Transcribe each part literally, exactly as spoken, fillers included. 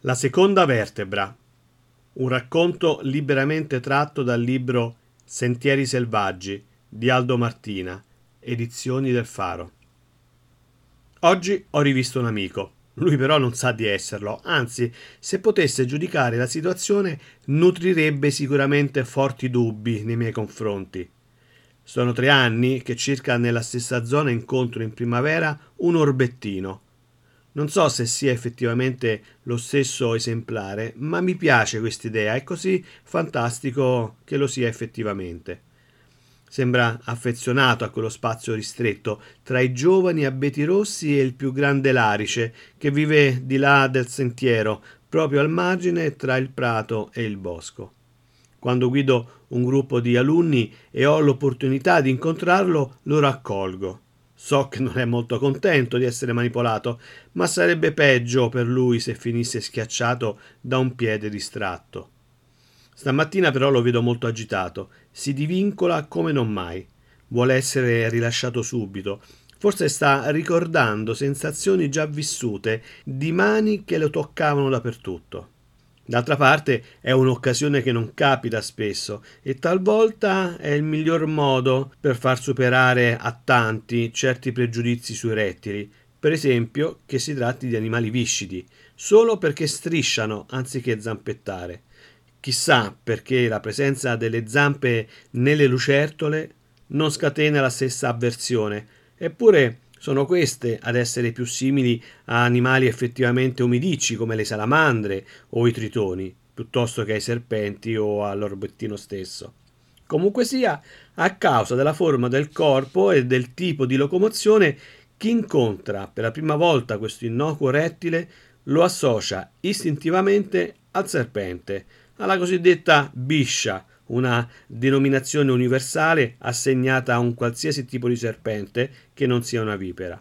La seconda vertebra, un racconto liberamente tratto dal libro Sentieri selvaggi di Aldo Martina, edizioni del Faro. Oggi ho rivisto un amico, lui però non sa di esserlo, anzi, se potesse giudicare la situazione nutrirebbe sicuramente forti dubbi nei miei confronti. Sono tre anni che circa nella stessa zona incontro in primavera un orbettino. Non so se sia effettivamente lo stesso esemplare, ma mi piace quest'idea, è così fantastico che lo sia effettivamente. Sembra affezionato a quello spazio ristretto tra i giovani abeti rossi e il più grande larice che vive di là del sentiero, proprio al margine tra il prato e il bosco. Quando guido un gruppo di alunni e ho l'opportunità di incontrarlo, lo raccolgo. So che non è molto contento di essere manipolato, ma sarebbe peggio per lui se finisse schiacciato da un piede distratto. Stamattina però lo vedo molto agitato, si divincola come non mai. Vuole essere rilasciato subito. Forse sta ricordando sensazioni già vissute di mani che lo toccavano dappertutto. D'altra parte è un'occasione che non capita spesso e talvolta è il miglior modo per far superare a tanti certi pregiudizi sui rettili, per esempio che si tratti di animali viscidi, solo perché strisciano anziché zampettare. Chissà perché la presenza delle zampe nelle lucertole non scatena la stessa avversione, eppure sono queste ad essere più simili a animali effettivamente umidicci come le salamandre o i tritoni, piuttosto che ai serpenti o all'orbettino stesso. Comunque sia, a causa della forma del corpo e del tipo di locomozione, chi incontra per la prima volta questo innocuo rettile lo associa istintivamente al serpente, alla cosiddetta biscia, una denominazione universale assegnata a un qualsiasi tipo di serpente che non sia una vipera.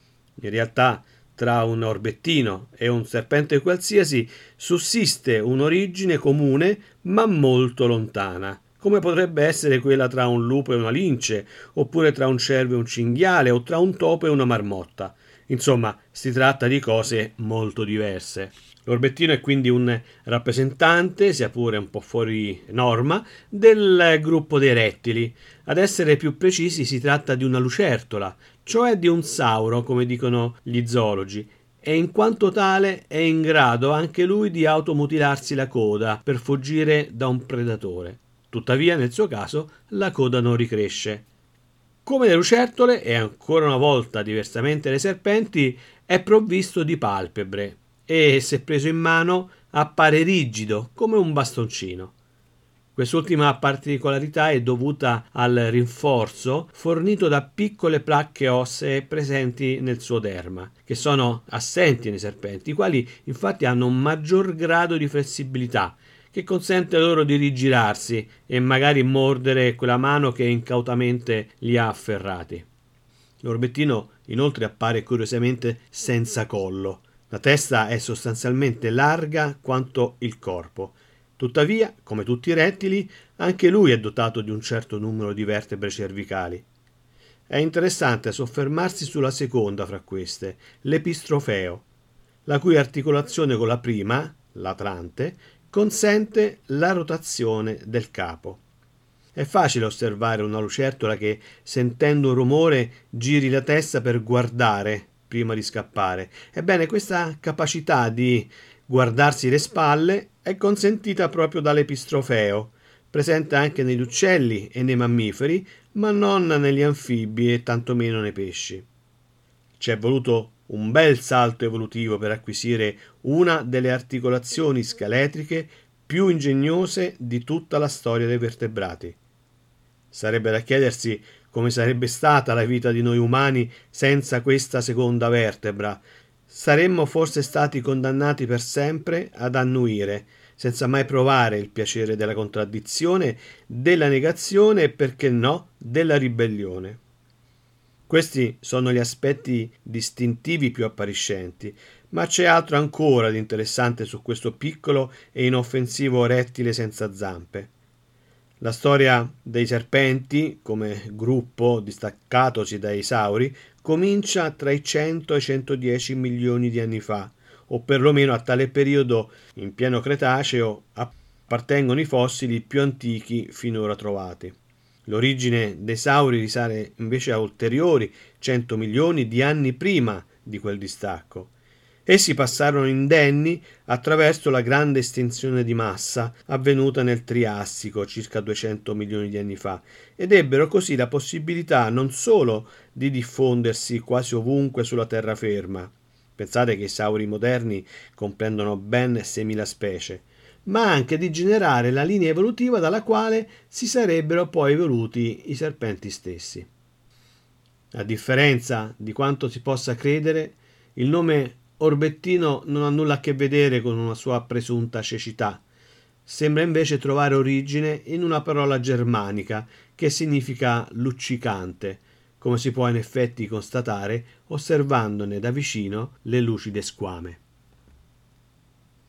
In realtà, tra un orbettino e un serpente qualsiasi sussiste un'origine comune ma molto lontana, come potrebbe essere quella tra un lupo e una lince, oppure tra un cervo e un cinghiale, o tra un topo e una marmotta. Insomma, si tratta di cose molto diverse. L'orbettino è quindi un rappresentante, sia pure un po' fuori norma, del gruppo dei rettili. Ad essere più precisi si tratta di una lucertola, cioè di un sauro, come dicono gli zoologi, e in quanto tale è in grado anche lui di automutilarsi la coda per fuggire da un predatore. Tuttavia, nel suo caso, la coda non ricresce. Come le lucertole, e ancora una volta diversamente dai serpenti, è provvisto di palpebre e, se preso in mano, appare rigido come un bastoncino. Quest'ultima particolarità è dovuta al rinforzo fornito da piccole placche ossee presenti nel suo derma, che sono assenti nei serpenti, i quali infatti hanno un maggior grado di flessibilità, che consente loro di rigirarsi e magari mordere quella mano che incautamente li ha afferrati. L'orbettino inoltre appare curiosamente senza collo. La testa è sostanzialmente larga quanto il corpo. Tuttavia, come tutti i rettili, anche lui è dotato di un certo numero di vertebre cervicali. È interessante soffermarsi sulla seconda fra queste, l'epistrofeo, la cui articolazione con la prima, l'atrante, consente la rotazione del capo. È facile osservare una lucertola che, sentendo un rumore, giri la testa per guardare prima di scappare. Ebbene, questa capacità di guardarsi le spalle è consentita proprio dall'epistrofeo, presente anche negli uccelli e nei mammiferi, ma non negli anfibi e tantomeno nei pesci. Ci è voluto un bel salto evolutivo per acquisire una delle articolazioni scheletriche più ingegnose di tutta la storia dei vertebrati. Sarebbe da chiedersi come sarebbe stata la vita di noi umani senza questa seconda vertebra. Saremmo forse stati condannati per sempre ad annuire, senza mai provare il piacere della contraddizione, della negazione e, perché no, della ribellione. Questi sono gli aspetti distintivi più appariscenti, ma c'è altro ancora di interessante su questo piccolo e inoffensivo rettile senza zampe. La storia dei serpenti, come gruppo distaccatosi dai sauri, comincia tra i cento e i centodieci milioni di anni fa, o perlomeno a tale periodo in pieno Cretaceo appartengono i fossili più antichi finora trovati. L'origine dei sauri risale invece a ulteriori cento milioni di anni prima di quel distacco. Essi passarono indenni attraverso la grande estinzione di massa avvenuta nel Triassico circa duecento milioni di anni fa ed ebbero così la possibilità non solo di diffondersi quasi ovunque sulla terraferma. Pensate che i sauri moderni comprendono ben seimila specie, ma anche di generare la linea evolutiva dalla quale si sarebbero poi evoluti i serpenti stessi. A differenza di quanto si possa credere, il nome orbettino non ha nulla a che vedere con una sua presunta cecità. Sembra invece trovare origine in una parola germanica che significa luccicante, come si può in effetti constatare osservandone da vicino le lucide squame.